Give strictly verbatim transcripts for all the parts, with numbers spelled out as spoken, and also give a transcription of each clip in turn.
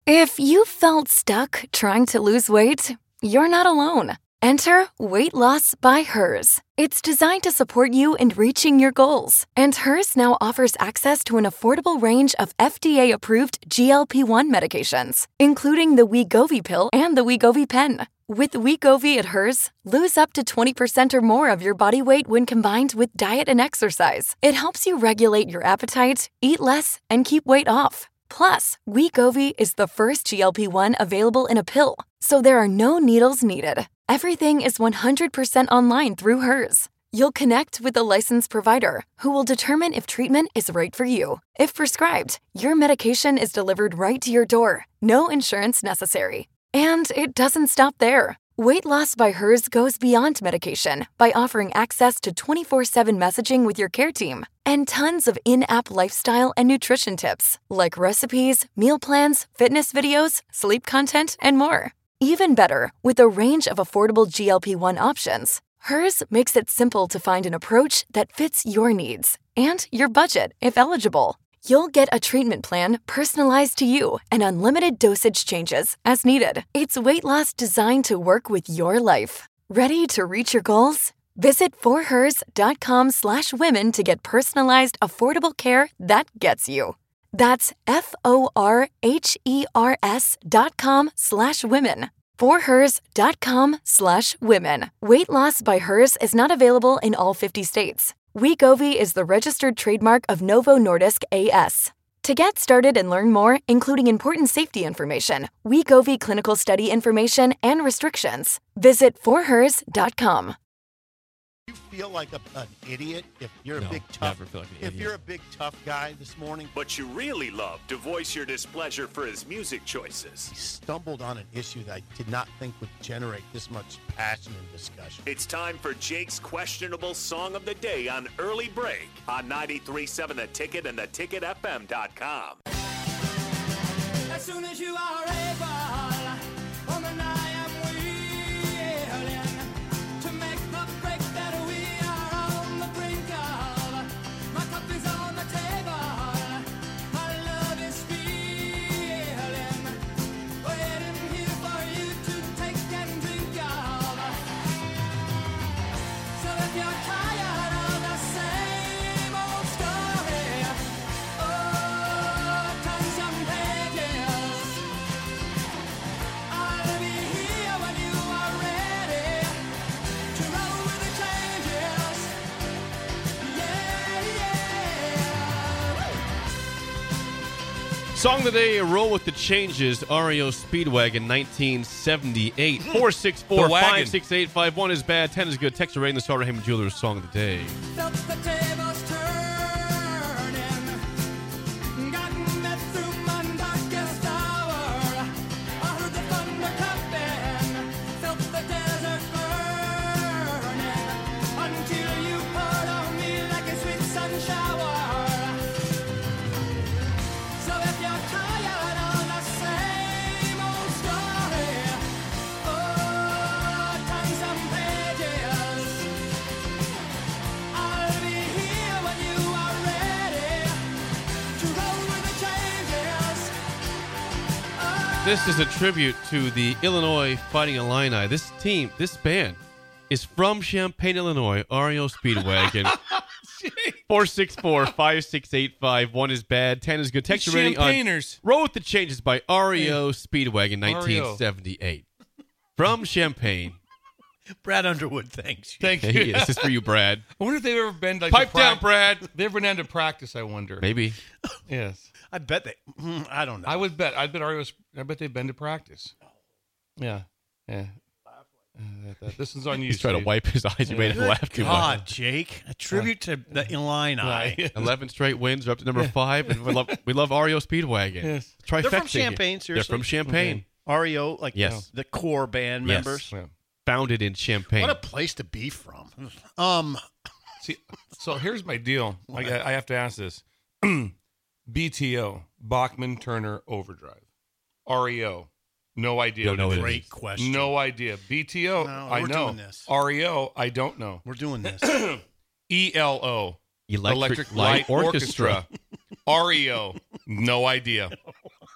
If you felt stuck trying to lose weight, you're not alone. Enter Weight Loss by Hers. It's designed to support you in reaching your goals. And Hers now offers access to an affordable range of F D A-approved G L P one medications, including the Wegovy pill and the Wegovy pen. With Wegovy at Hers, lose up to twenty percent or more of your body weight when combined with diet and exercise. It helps you regulate your appetite, eat less, and keep weight off. Plus, Wegovy is the first G L P one available in a pill, so there are no needles needed. Everything is one hundred percent online through Hers. You'll connect with a licensed provider who will determine if treatment is right for you. If prescribed, your medication is delivered right to your door. No insurance necessary. And it doesn't stop there. Weight Loss by Hers goes beyond medication by offering access to twenty-four seven messaging with your care team and tons of in-app lifestyle and nutrition tips like recipes, meal plans, fitness videos, sleep content, and more. Even better, with a range of affordable G L P one options, Hers makes it simple to find an approach that fits your needs and your budget if eligible. You'll get a treatment plan personalized to you and unlimited dosage changes as needed. It's weight loss designed to work with your life. Ready to reach your goals? Visit forhers.com slash women to get personalized, affordable care that gets you. That's F-O-R-H-E-R-S dot com slash women. forhers.com slash women. Weight Loss by Hers is not available in all fifty states. Wegovy is the registered trademark of Novo Nordisk A S. To get started and learn more, including important safety information, Wegovy clinical study information, and restrictions, visit forhers dot com. You feel like a, an idiot if you're No, a big tough never feel like an if idiot. you're a big tough guy this morning. But you really love to voice your displeasure for his music choices. He stumbled on an issue that I did not think would generate this much passion and discussion. It's time for Jake's questionable song of the day on Early Break on ninety-three point seven The Ticket and the ticket f m dot com. As soon as you are able, woman, I am willing to make the break that we are on the brink of. My cup is on the table, my love is feeling, waiting here for you to take and drink of. So if you're tired of the same old story, oh, turn some pages. I'll be here when you are ready to roll with the changes. Yeah, yeah. Song of the day, Roll with the Changes, R E O Speedwagon, nineteen seventy-eight. four six four, five six eight five one is bad, ten is good. Text or rating the Sarah Heyman Jewelers Song of the Day. Felt the tables turning, gotten me through my darkest hour. I heard the thunder clapping, felt the desert burning, until you poured on me like a sweet sun shower. So if you're tired of the same old story, oh, turn some pages. I'll be here when you are ready to roll with the changes. This is a tribute to the Illinois Fighting Illini. This team, this band, is from Champaign, Illinois, R E O Speedwagon. four six four, five six eight five one is bad, ten is good. Text your rating on Champagners. Roll with the Changes by R E O Speedwagon, nineteen seventy-eight. From Champaign. Brad Underwood, thanks. Thank Hey, you. this is for you, Brad. I wonder if they've ever been like Pipe to down, prac- Brad. They've ever been down to practice. I wonder. Maybe. Yes. I bet they. mm, I don't know. I would bet. I bet R E O. I bet they've been to practice. Yeah. Yeah. Uh, that- that- this is on you. He's trying to Steve. wipe his eyes. He made him Good laugh too God, much. Jake. A tribute to the Illini. Right. eleven straight wins. We're up to number five, and we love we love R E O Speedwagon. Yes. Trifecta They're from here. Champaign, They're seriously? from Champaign. R E O, like Yes. the, the core band Yes. members. Yeah. Founded in Champaign. What a place to be from. Um, See, so here's my deal. I, I have to ask this. B T O, Bachman Turner Overdrive. R E O, no idea. Don't know what it what it is. Great question. No idea. B T O, No, I we're know. doing this. R E O, I don't know. We're doing this. E L O, Electric, Electric Light, Orchestra. Orchestra. R E O, no idea.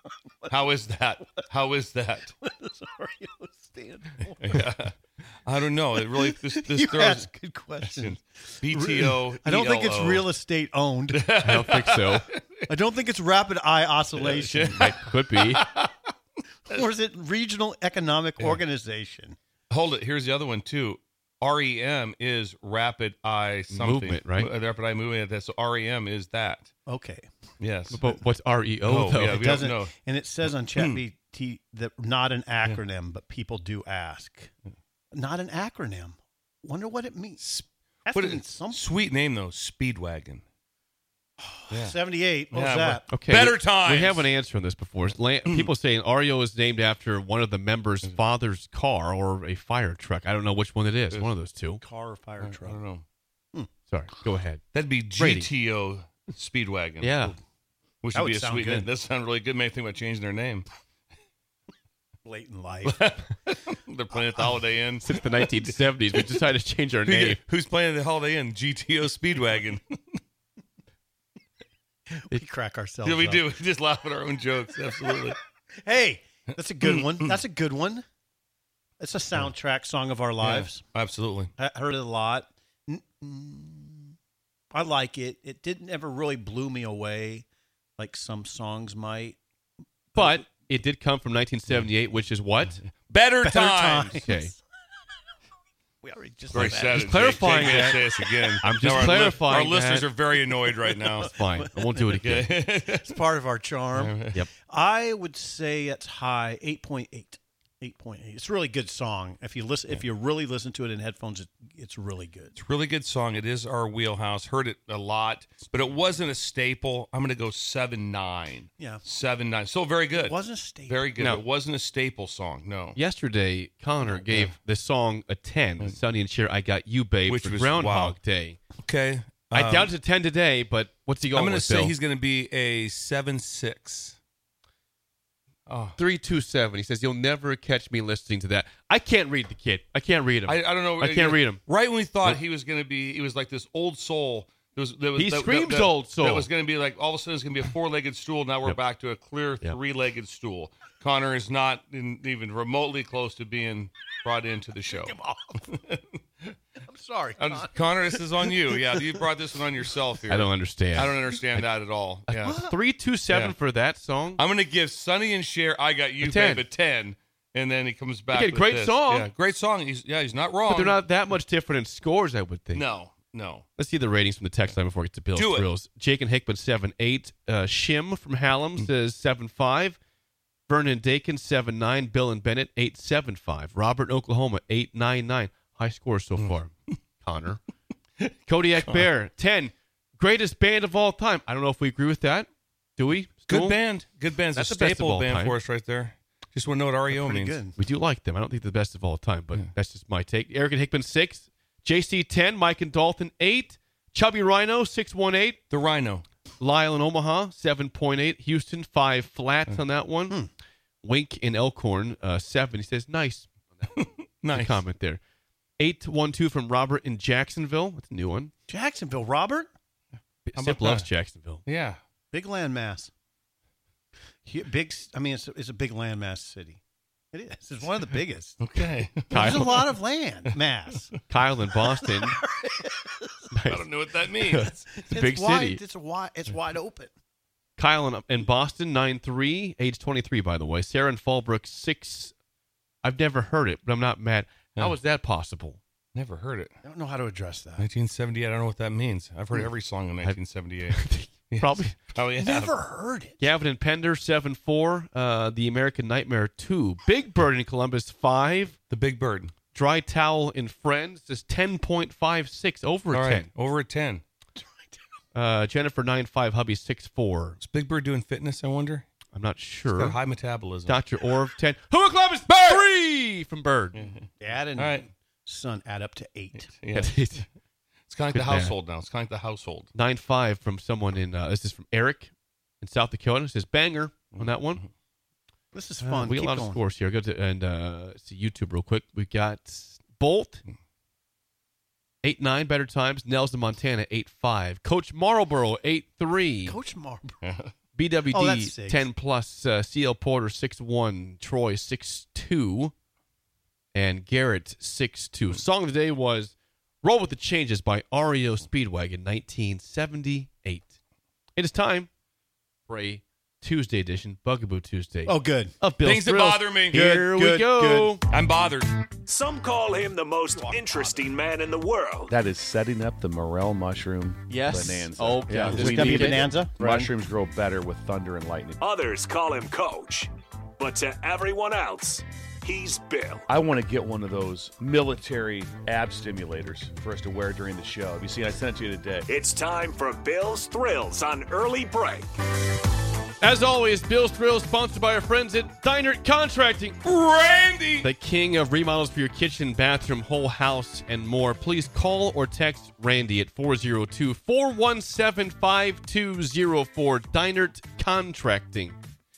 How is that? How is that? What does R E O stand for? Yeah. I don't know. It really this this You throws ask good questions. B T O. I don't think it's E L O. real estate owned. I don't think so. I don't think it's rapid eye oscillation. It could be. Or is it regional economic organization? Hold it. Here's the other one too. R E M is rapid eye something. Movement, right? Uh, Rapid eye movement. That's so R E M is that. Okay. Yes. But what's R E O Oh, though? yeah, It we don't doesn't, know. and it says on ChatGPT that not an acronym, but people do ask. Not an acronym. Wonder what it means. That's What mean is something. sweet name though? Speedwagon. Yeah. seventy-eight. What was Yeah, that? Okay, Better we- times. We have an answer on this before. La- People saying R E O is named after one of the members' father's car or a fire truck. I don't know which one it is. One of those two. Car or fire I truck? don't know. Sorry, go ahead. That'd be Brady. G T O Speedwagon. Yeah. Which That would be would a sound sweet good. name. That sounds really good. Maybe think about changing their name. Blatant life. They're playing at the Holiday Inn. Since the nineteen seventies, we decided to change our Who- name. Who's playing at the Holiday Inn? G T O Speedwagon. We crack ourselves Yeah, we up. do. We just laugh at our own jokes. Absolutely. Hey, that's a good one. That's a good one. It's a soundtrack song of our lives. Yeah, absolutely. I heard it a lot. N- mm, I like it. It didn't ever really blew me away like some songs might. But it did come from nineteen seventy-eight, which is what? Better, Better times. times. Okay. We already just Very said sad. that. Just clarifying Jake, Jake, that. Say us again. I'm just Now our li- clarifying Our listeners that. are very annoyed right now. Fine. I won't do it again. Okay. It's part of our charm. Yep. I would say it's high, eight point eight. eight point eight. It's a really good song. If you listen, if you really listen to it in headphones, it, it's really good. It's a really good song. It is our wheelhouse. Heard it a lot, but it wasn't a staple. I'm going to go seven nine. Yeah. Seven nine. Still very good. It wasn't a staple. Very good. No. It wasn't a staple song. No. Yesterday, Connor gave the song a ten. Sonny and Cher, I Got You, Babe, Which for was- Groundhog wow. Day. Okay. I Um, doubt it's a ten today, but what's he going I'm going to with, say Bill? he's going to be a seven six. Oh. three two seven. He says, you'll never catch me listening to that. I can't read the kid. I can't read him. I, I don't know. I can't read him. Right when we thought Nope. he was going to be, he was like this old soul. There was, there was, He that- screams that- that- old soul. That was going to be like, all of a sudden it's going to be a four-legged stool. Now we're Yep. back to a clear Yep. three-legged stool. Connor is not in, even remotely close to being brought into the show. I'm sorry. I'm just- Connor, this is on you. Yeah, you brought this one on yourself here. I don't understand. I don't understand that at all. Yeah. three two seven Yeah. for that song? I'm going to give Sonny and Cher, I Got You, A ten. Babe, a ten. And then he comes back Okay, with great this. song. Yeah, great song. He's, yeah, he's not wrong. But they're not that much different in scores, I would think. No, no. Let's see the ratings from the text line before we get to Bill's Do it. Thrills. Jake and Hickman, seven eight. Uh, Shim from Hallam Mm. says seven five. Vernon Dakin, seven nine. Bill and Bennett, eight seven five. Robert in Oklahoma, eight nine nine. High score so Mm. far. Connor. Kodiak Bear, ten. Greatest band of all time. I don't know if we agree with that. Do we? Good Stool? band. Good band. It's That's a the best of staple all band time. for us right there. Just want to know what R E O Pretty means. good. We do like them. I don't think they're the best of all time, but that's just my take. Eric and Hickman, six. J C, ten. Mike and Dalton, eight. Chubby Rhino, six one eight. The Rhino. Lyle in Omaha, seven point eight. Houston, five flats on that one. Hmm. Wink in Elkhorn, uh, seven. He says, nice. Nice. Comment there. eight one two from Robert in Jacksonville. That's a new one. Jacksonville, Robert. How Sip about loves that? Jacksonville. Yeah. Big landmass. Hu- Big. I mean, it's a, it's a big landmass city. It is. It's one of the biggest. Okay. There's a Kyle, lot of land mass. Kyle in Boston. I don't know what that means. It's a big wide, city. It's a wide. It's wide open. Kyle in, in Boston, nine three, age twenty-three, by the way. Sarah in Fallbrook, six. I've never heard it, but I'm not mad. How Yeah. is that possible? Never heard it. I don't know how to address that. nineteen seventy-eight. I don't know what that means. I've heard every song in nineteen seventy-eight. Yes. Probably. Probably have. Never heard it. Gavin and Pender, seven four. Uh, the American Nightmare, two. Big Bird in Columbus, five. The Big Bird. Dry Towel in Friends is ten point five six, over a All ten. right. Over a ten. Uh, Jennifer, nine five. Hubby, six four. Is Big Bird doing fitness, I wonder? I'm not He's sure. got high metabolism. Doctor Orv, ten. Who in Columbus? Three from Bird. Dad and All right. son add up to eight. Yeah. It's kind of like Good the man. household now. It's kind of like the household. nine five from someone in, uh, this is from Eric in South Dakota. It says banger on that one. This is Uh, fun. we got Keep a lot going. of scores here. Go to and uh, see YouTube real quick. We got Bolt eight nine better times. Nelson Montana eight five. Coach Marlboro eight three. Coach Marlboro. B W D Oh, that's six. ten plus, uh, C L Porter six one, Troy six two, and Garrett six two. Song of the day was Roll with the Changes by R E O Speedwagon nineteen seventy-eight. It is time for a Tuesday edition, Bugaboo Tuesday. Oh, good. Of Bill's Things that Thrills. bother me. Here Good, we good, go. I'm bothered. Some call him the most interesting man in the world. That is setting up the morel mushroom Yes. bonanza. Oh, yeah. Is We this going to be need it. Bonanza? Mushrooms grow better with thunder and lightning. Others call him Coach. But to everyone else, he's Bill. I want to get one of those military ab stimulators for us to wear during the show. Have you seen? I sent it to you today. It's time for Bill's Thrills on Early Break. As always, Bill's Thrills sponsored by our friends at Dynert Contracting. Randy! The king of remodels for your kitchen, bathroom, whole house, and more. Please call or text Randy at four oh two, four one seven, five two oh four. Dynert Contracting.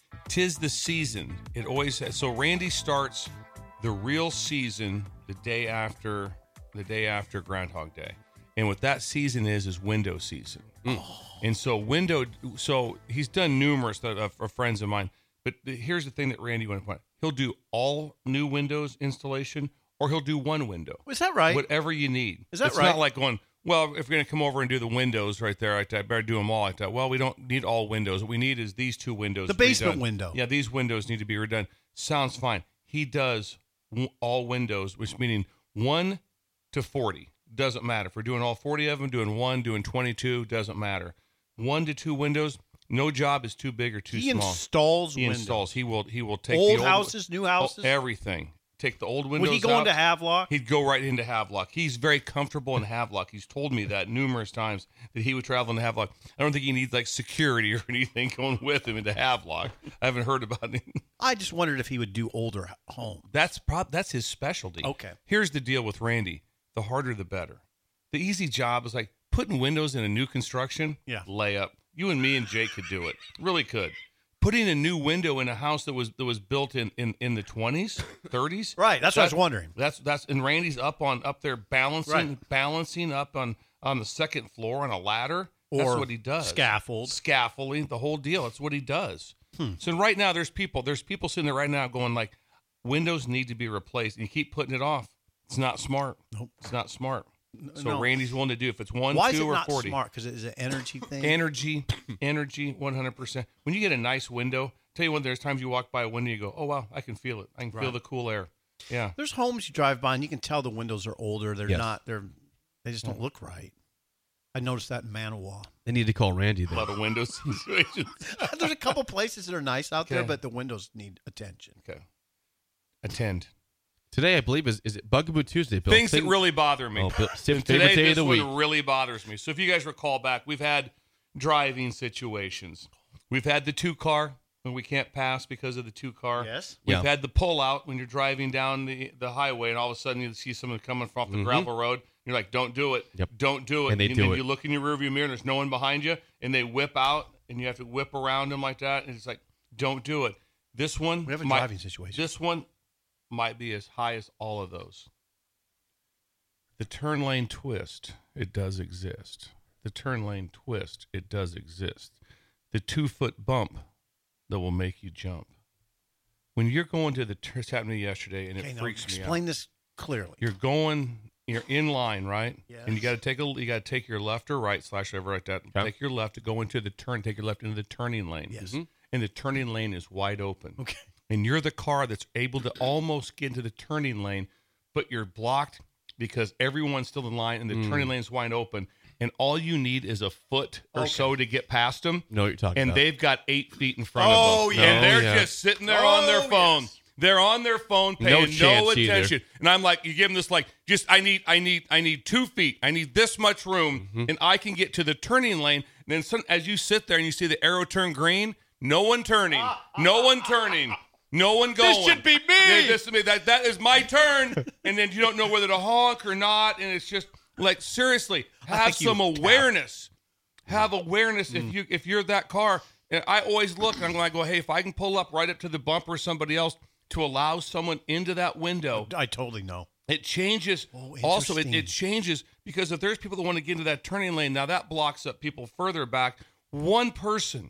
Tis the season. It always has. So Randy starts the real season the day after the day after Groundhog Day. And what that season is is window season. And so window so he's done numerous of, of, of friends of mine. But the, here's the thing that Randy went point. He'll do all new windows installation or he'll do one window. Is that right? Whatever you need. Is that it's right? not like going, well, if we're going to come over and do the windows right there, I, I better do them all. I thought, well, we don't need all windows. What we need is these two windows. The basement redone. window. Yeah, these windows need to be redone. Sounds fine. He does w- all windows, which meaning one to forty. Doesn't matter. If we're doing all forty of them, doing one, doing twenty-two, doesn't matter. One to two windows. No job is too big or too He small. installs He windows. installs. He will. He will take Old the old houses, new houses? oh, everything. Take the old windows. Would he go out. into Havelock? He'd go right into Havelock. He's very comfortable in Havelock. He's told me that numerous times that he would travel into Havelock. I don't think he needs like security or anything going with him into Havelock. I haven't heard about it. I just wondered if he would do older homes. That's prob- that's his specialty. Okay. Here's the deal with Randy. The harder the better. The easy job is like putting windows in a new construction. Yeah. Layup. You and me and Jake could do it. Really could. Putting a new window in a house that was that was built in, in, in the twenties, thirties. Right, that's what I was wondering. That's that's and Randy's up on up there balancing Right. balancing up on, on the second floor on a ladder. That's Or what he does. scaffold. Scaffolding, the whole deal. That's what he does. Hmm. So right now there's people there's people sitting there right now going like, windows need to be replaced, and you keep putting it off. It's not smart. Nope. It's not smart. So no. Randy's willing to do if it's one, Why is two, it or not forty. smart? Because it is an energy thing? Energy, energy, one hundred percent. When you get a nice window, tell you what, there's times you walk by a window, you go, oh wow, I can feel it. I can feel Right. the cool air. Yeah. There's homes you drive by and you can tell the windows are older. They're Yes. not. They're. They just don't look right. I noticed that in Manawa. They need to call Randy A then. lot of window situations. There's a couple places that are nice out there, Okay. but the windows need attention. Okay. Attend. Today, I believe, is is it Bugaboo Tuesday, Bill? Things that Thing- really bother me. Oh, Bill, And favorite today, day this of the one week. really bothers me. So if you guys recall back, we've had driving situations. We've had the two car when we can't pass because of the two car. Yes. We've Yeah. had the pull out when you're driving down the, the highway and all of a sudden you see someone coming off the gravel road. You're like, don't do it. Yep. Don't do it. And they do then it. you look in your rearview mirror and there's no one behind you and they whip out and you have to whip around them like that. And it's like, don't do it. This one. We have a might- driving situation. This one might be as high as all of those. The turn lane twist, it does exist. The turn lane twist, it does exist. The two foot bump that will make you jump. When you're going to the, this happened to me yesterday and it Okay, now freaks me out. explain this clearly. You're going, you're in line, right? Yes. And you got to take a, you got to take your left or right slash whatever like that. Okay. Take your left to go into the turn. Take your left into the turning lane. Yes. Mhm. And the turning lane is wide open. Okay. And you're the car that's able to almost get into the turning lane, but you're blocked because everyone's still in line and the Mm. turning lane's wide open. And all you need is a foot or Okay. so to get past them. You know what you're talking And about. they've got eight feet in front Oh, of them. yeah. And they're Oh, yeah. just sitting there on their Oh, phone. yes. They're on their phone No paying no, chance either. attention. And I'm like, you give them this like, just I need, I need, I need two feet. I need this much room, Mm-hmm. and I can get to the turning lane. And then some, as you sit there and you see the arrow turn green, no one turning, no one turning, no one going. This should be me. Yeah, this is me. That that is my turn. And then you don't know whether to honk or not. And it's just like seriously, have think you some tap. awareness. Have awareness Mm. if you if you're that car. And I always look and I'm going to go, hey, if I can pull up right up to the bumper of somebody else to allow someone into that window, I totally know. it changes. Oh, also, it, interesting. it changes because if there's people that want to get into that turning lane, now that blocks up people further back. One person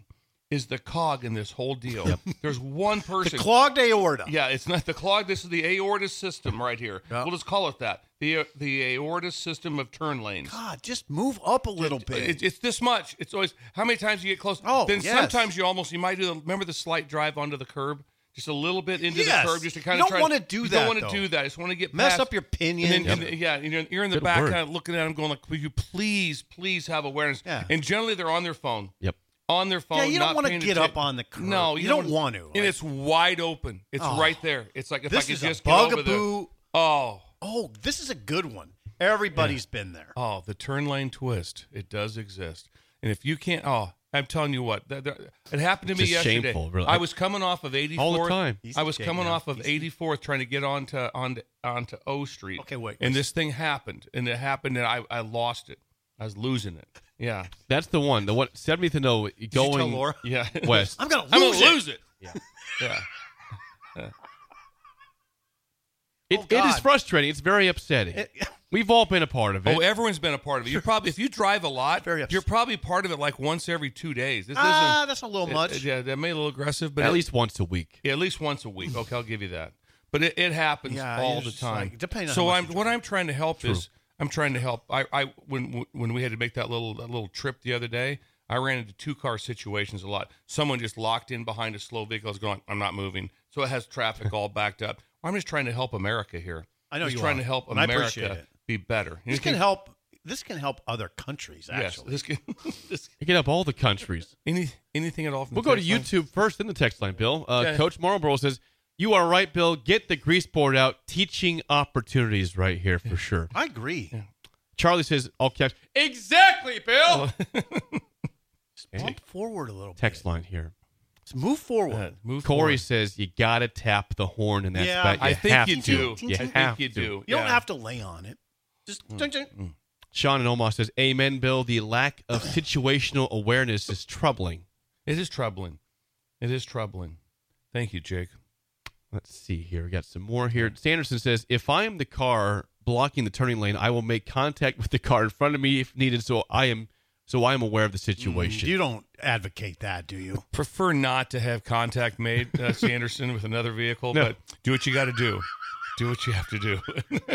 is the cog in this whole deal. Yep. There's one The person. clogged aorta. Yeah, it's not the clog. This is the aorta system right here. Yeah. We'll just call it that. The the aorta system of turn lanes. God, just move up a little bit. It, it's this much. It's always how many times you get close. Oh, then yes. sometimes you almost you might do. The, remember the slight drive onto the curb, just a little bit into Yes. the curb, just to kind You of don't try. wanna do you that, don't want though. to do that. I just want to get Mess past- up your pinion. And then, Yep. and then- yeah, and you're, you're in the Good back, word. kind of looking at them, going like, "Will you please, please have awareness?" Yeah. And generally, they're on their phone. Yep. On their phone. Yeah, you don't not wanna paying get atten- up on the curb. No, You you, don't want to. And Like- it's wide open. It's Oh. right there. It's like if This I could is just a get over there. bugaboo. Oh. Oh, this is a good one. Everybody's been there. Oh, the turn lane twist. It does exist. And if you can't, oh, I'm telling you what, that, that, it happened to It's me just yesterday. shameful, really. I was coming off of eighty-fourth. All the time. Easy, I was Jake, coming now. off of Easy. eighty-fourth trying to get onto onto onto O Street. Okay, wait, And wait. this thing happened, and it happened, and I, I lost it. I was losing it. Yeah. That's the one. The one seventieth and O you tell going Laura? Yeah. west. I'm gonna lose I'm gonna it. lose it. Yeah. Yeah. It, Oh, it is God. frustrating. It's very upsetting. It- We've all been a part of it. Oh, everyone's been a part of it. You probably, if you drive a lot, Very upset. you're probably part of it like once every two days. This Ah, isn't. that's a little it- much. it- yeah, that made it a little aggressive, but At it- least once a week. Yeah, at least once a week. Okay, I'll give you that. But it, it happens Yeah, all it's the just time. like- depending on so how much I'm you what drive. I'm trying to help is I'm trying to help. I, I when when we had to make that little that little trip the other day, I ran into two car situations a lot. Someone just locked in behind a slow vehicle. I was going, I'm not moving. So it has traffic all backed up. I'm just trying to help America here. I know just you trying are. to help And I appreciate America it. be better. This You can can- help. This can help other countries. Yes, Actually, this can, this, You get up all the countries. any anything at all. From We'll the go to text line? YouTube first in the text line, Bill. Uh, Okay. Coach Marlboro says, you are right, Bill. Get the grease board out. Teaching opportunities right here for sure. I agree. Charlie says, all caps, exactly, Bill. Just bump forward a little bit. Text line here. Let's move forward. Uh, move Corey forward. says, you got to tap the horn, and that's Yeah, about, you I think have you to. do. You I think have you to. do. You Yeah. don't have to lay on it. Just Mm. ding, ding. Sean and Omar says, amen, Bill. The lack of situational awareness is troubling. It is troubling. It is troubling. Thank you, Jake. Let's see here. We got some more here. Sanderson says, if I am the car blocking the turning lane, I will make contact with the car in front of me if needed, so I am so I am aware of the situation. You don't advocate that, do you? Prefer not to have contact made, uh, Sanderson, with another vehicle, No. but do what you got to do. Do what you have to do.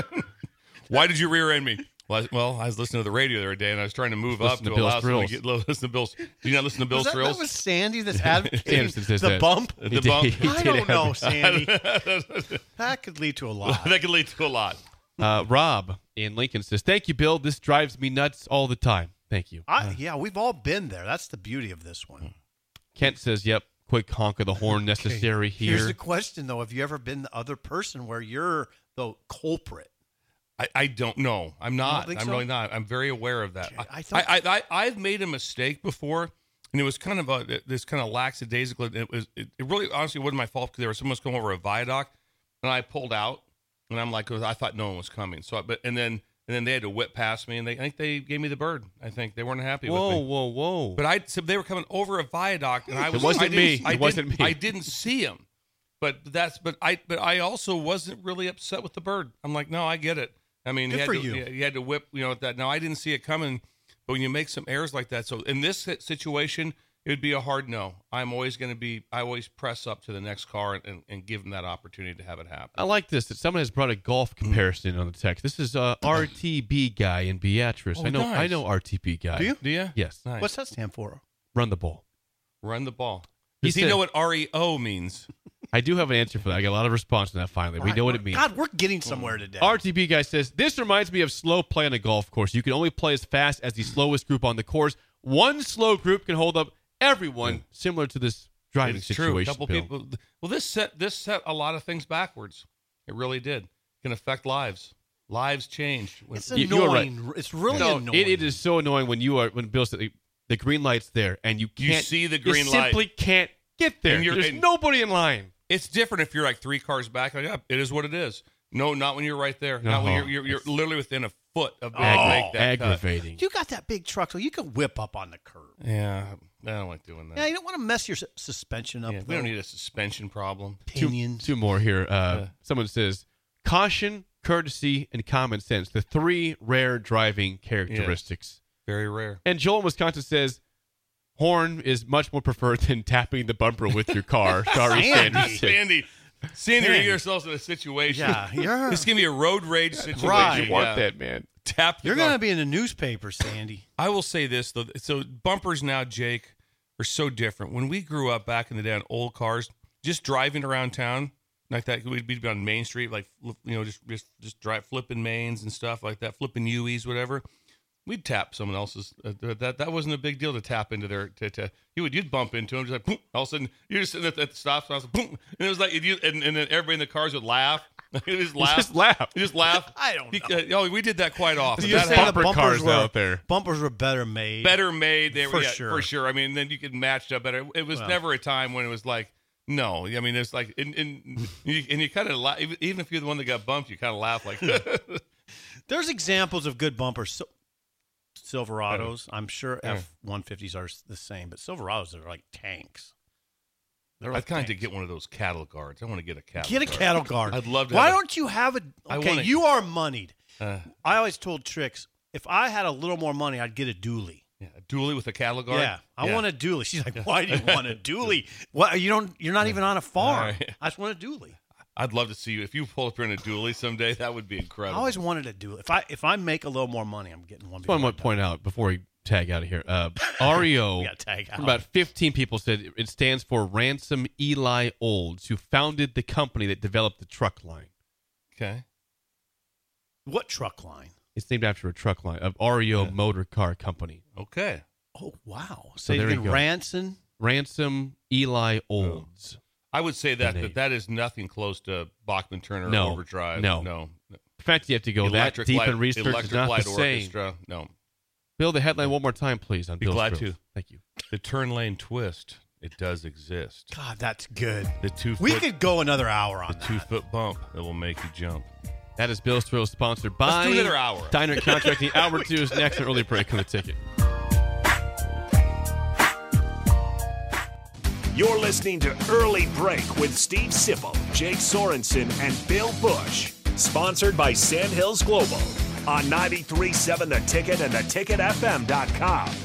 Why did you rear end me? Well I, well, I was listening to the radio the other day, and I was trying to move Listen up to to, Bill's allow someone to Thrills. get listen to Bill's. Do you not listen to Bill's was that, Thrills? that was Sandy that's advocating Sanderson says the that. bump? The He did- bump? he I did don't know, advertise. Sandy. That could lead to a lot. that could lead to a lot. Uh, Rob in Lincoln says, thank you, Bill. This drives me nuts all the time. Thank you. I, yeah, we've all been there. That's the beauty of this one. Kent says, yep, quick honk of the horn necessary here. Here's the question, though: have you ever been the other person where you're the culprit? I, I don't know. I'm not. think I'm so? really not. I'm very aware of that. Okay, I I, thought- I, I, I've made a mistake before, and it was kind of a this kind of lackadaisical. It was. It, it really, honestly, wasn't my fault because there was someone was coming over a viaduct, and I pulled out, and I'm like, I thought no one was coming. So, I, but and then and then they had to whip past me, and they I think they gave me the bird. I think they weren't happy Whoa, with me. whoa, whoa. But I, so they were coming over a viaduct, and I was. wasn't I didn't- me. It I wasn't didn't- me. I didn't see him, but that's. But I. But I also wasn't really upset with the bird. I'm like, no, I get it. I mean, Good he had for to, you. He had to whip, you know, that. Now I didn't see it coming, but when you make some errors like that, so in this si- situation, it would be a hard no. I'm always going to be. I always press up to the next car and, and, and give them that opportunity to have it happen. I like this that someone has brought a golf comparison on the text. This is uh, R T B guy in Beatrice. Oh, I know, I nice. know R T B guy. Do you? Do you? Yes. Nice. What's that stand for? Run the ball. Run the ball? He Does he, said- know what R E O means? I do have an answer for that. I got a lot of response on that. Finally, we know what it means. God, we're getting somewhere today. R T B guy says, this reminds me of slow play on a golf course. You can only play as fast as the slowest group on the course. One slow group can hold up everyone, similar to this driving It's situation. true. A couple Bill. people. Well, this set this set a lot of things backwards. It really did. It can affect lives. Lives changed. When- It's You- you are right. annoying. It's really No, annoying. it, it is so annoying when you are when Bill said the, the green light's there and you You can't see the green you light. simply can't get there. And you're- There's and- nobody in line. It's different if you're like three cars back. Like, yeah, it is what it is. No, not when you're right there. Not when No. you're you're, you're literally within a foot of being Oh, able to make that cut. Aggravating. You got that big truck, so you can whip up on the curb. Yeah, I don't like doing that. Yeah, you don't want to mess your sus- suspension up. Yeah, we don't need a suspension problem. Two, Pinions. two more here. Uh, Yeah. Someone says caution, courtesy, and common sense. The three rare driving characteristics. Very rare. And Joel in Wisconsin says horn is much more preferred than tapping the bumper with your car. Sorry, Sandy. Sandy. Sandy, Sandy, Man. you get yourselves in a situation. Yeah, you're- This is gonna be a road rage situation. Right. You want Yeah. that, man. Tap. the You're car. going to be in the newspaper, Sandy. I will say this though. So bumpers now, Jake, are so different. When we grew up back in the day on old cars, just driving around town like that, we'd be on Main Street, like you know, just just just drive flipping mains and stuff like that, flipping U Es, whatever. We'd tap someone else's. Uh, that that wasn't a big deal to tap into their. To, to you would you'd bump into them, just like boom. All of a sudden you're just sitting at, at the stop sign, boom, and it was like you and, and then everybody in the cars would laugh. It just laugh. Just laugh. You just laugh. I don't know. Because, oh, we did that quite often. You're That saying the bumper bumpers cars were, out there. Bumpers were better made. better made. They were For yeah, sure. for sure. I mean, then you could match up better. It was Well. never a time when it was like, no. I mean, it's like, and, and you, and you kind of laugh. Even even if you're the one that got bumped, you kind of laugh like. There's examples of good bumpers. So, Silverados, I'm sure F one fifties are the same, but Silverados are like tanks. They're I'd like kind of tanks. get one of those cattle guards. I want to get a cattle. Get a guard. cattle guard. I'd love to. Why have a- don't you have a? I Okay, wanna- you are moneyed. Uh, I always told Trix, if I had a little more money, I'd get a dually. yeah, a dually with a cattle guard. Yeah, I want a dually. She's like, "Why do you want a dually? What you don't? You're not even on a farm. All right. I just want a dually. I'd love to see you if you pull up here in a dually someday. That would be I incredible. always wanted a dually. If I if I make a little more money, I'm getting one. Just one before to I'm point out before we tag out of here. Uh, R E O, We gotta tag out. about fifteen people said it stands for Ransom Eli Olds, who founded the company that developed the truck line. okay. done. What truck line? It's named after a truck line of R E O Yeah. Motor Car Company. Okay. Oh wow! So Say there again, you go. Ransom. Ransom Eli Olds. I would say that name. that, that is nothing close to Bachman Turner No. Overdrive. No. No. In fact, you have to go Electric that deep Light, in research. Electric Is not Light the same. Orchestra. No. Bill, the headline one more time, please. On Be Bill's glad Grills. to. Thank you. The turn lane twist. It does exist. God, that's good. The two We foot, could go another hour on the two that. foot bump that will make you jump. That is Bill's Thrills, sponsored by Let's do another hour. Diner Contracting. Hour two is next. An early break on the ticket. You're listening to Early Break with Steve Sipple, Jake Sorensen, and Bill Bush. Sponsored by Sandhills Global on ninety-three point seven The Ticket and the ticket f m dot com.